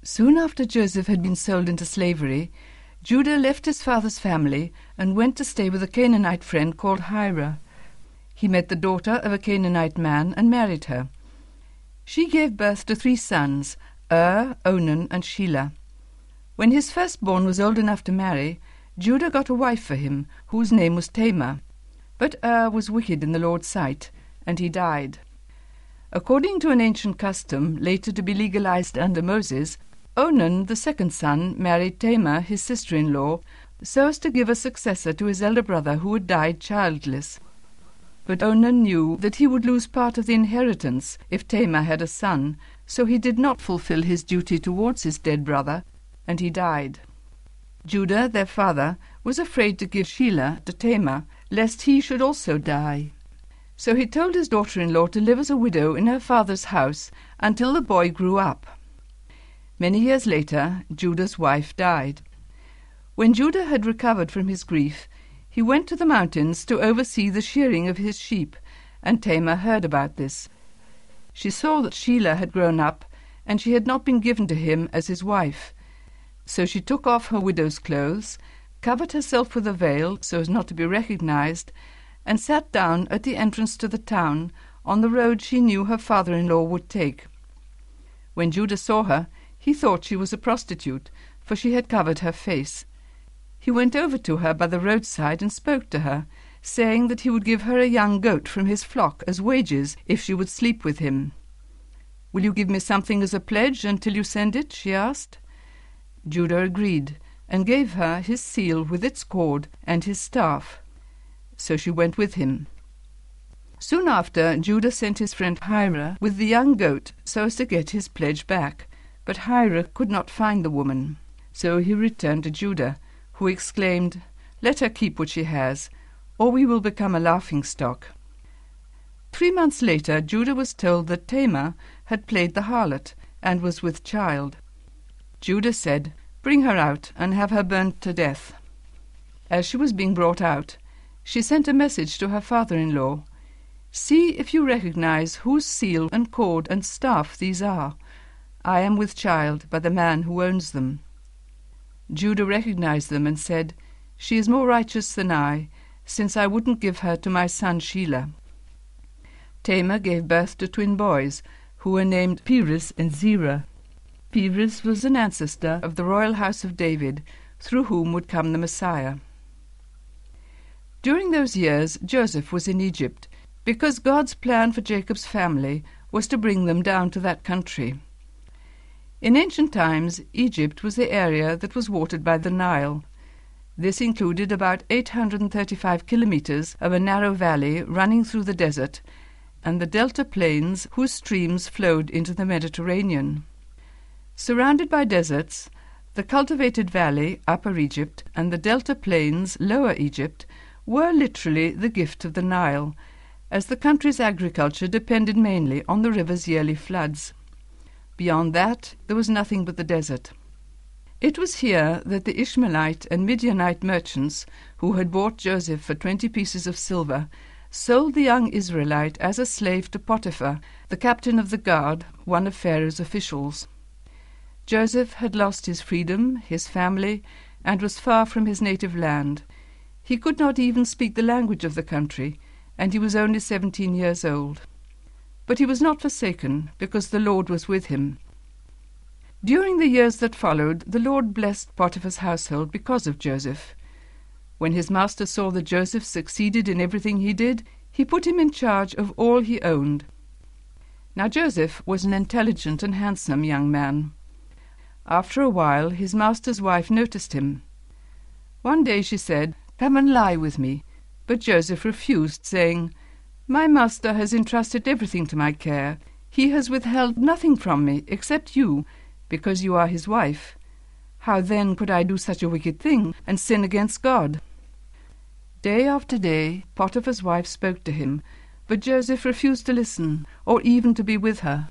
Soon after Joseph had been sold into slavery, Judah left his father's family and went to stay with a Canaanite friend called Hira. He met the daughter of a Canaanite man and married her. She gave birth to 3 sons, Onan, and Shelah. When his firstborn was old enough to marry, Judah got a wife for him, whose name was Tamar. But was wicked in the Lord's sight, and he died. According to an ancient custom, later to be legalized under Moses, Onan, the second son, married Tamar, his sister-in-law, so as to give a successor to his elder brother who had died childless. But Onan knew that he would lose part of the inheritance if Tamar had a son, so he did not fulfill his duty towards his dead brother, and he died. Judah, their father, was afraid to give Shelah to Tamar, lest he should also die. So he told his daughter-in-law to live as a widow in her father's house until the boy grew up. Many years later, Judah's wife died. When Judah had recovered from his grief, he went to the mountains to oversee the shearing of his sheep, and Tamar heard about this. She saw that Shelah had grown up, and she had not been given to him as his wife. So she took off her widow's clothes, covered herself with a veil so as not to be recognized, and sat down at the entrance to the town on the road she knew her father-in-law would take. When Judah saw her, he thought she was a prostitute, for she had covered her face. He went over to her by the roadside and spoke to her, saying that he would give her a young goat from his flock as wages if she would sleep with him. "Will you give me something as a pledge until you send it?" she asked. Judah agreed, and gave her his seal with its cord and his staff. So she went with him. Soon after, Judah sent his friend Hira with the young goat so as to get his pledge back, but Hira could not find the woman. So he returned to Judah, who exclaimed, "Let her keep what she has, or we will become a laughingstock." 3 months later, Judah was told that Tamar had played the harlot and was with child. Judah said, "Bring her out and have her burned to death." As she was being brought out, she sent a message to her father-in-law, "See if you recognize whose seal and cord and staff these are. I am with child by the man who owns them." Judah recognized them and said, "She is more righteous than I, since I wouldn't give her to my son Shelah." Tamar gave birth to 2 boys, who were named Perez and Zerah. Perez was an ancestor of the royal house of David, through whom would come the Messiah. During those years, Joseph was in Egypt, because God's plan for Jacob's family was to bring them down to that country. In ancient times, Egypt was the area that was watered by the Nile. This included about 835 kilometers of a narrow valley running through the desert, and the delta plains whose streams flowed into the Mediterranean. Surrounded by deserts, the cultivated valley, Upper Egypt, and the delta plains, Lower Egypt, were literally the gift of the Nile, as the country's agriculture depended mainly on the river's yearly floods. Beyond that, there was nothing but the desert. It was here that the Ishmaelite and Midianite merchants, who had bought Joseph for 20 pieces of silver, sold the young Israelite as a slave to Potiphar, the captain of the guard, one of Pharaoh's officials. Joseph had lost his freedom, his family, and was far from his native land. He could not even speak the language of the country, and he was only 17 years old. But he was not forsaken, because the Lord was with him. During the years that followed, the Lord blessed Potiphar's household because of Joseph. When his master saw that Joseph succeeded in everything he did, he put him in charge of all he owned. Now Joseph was an intelligent and handsome young man. After a while, his master's wife noticed him. One day she said, "Come and lie with me." But Joseph refused, saying, "My master has entrusted everything to my care. He has withheld nothing from me except you, because you are his wife. How then could I do such a wicked thing and sin against God?" Day after day, Potiphar's wife spoke to him, but Joseph refused to listen or even to be with her.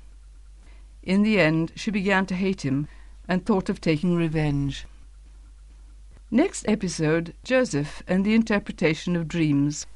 In the end, she began to hate him and thought of taking revenge. Next episode, Joseph and the interpretation of dreams.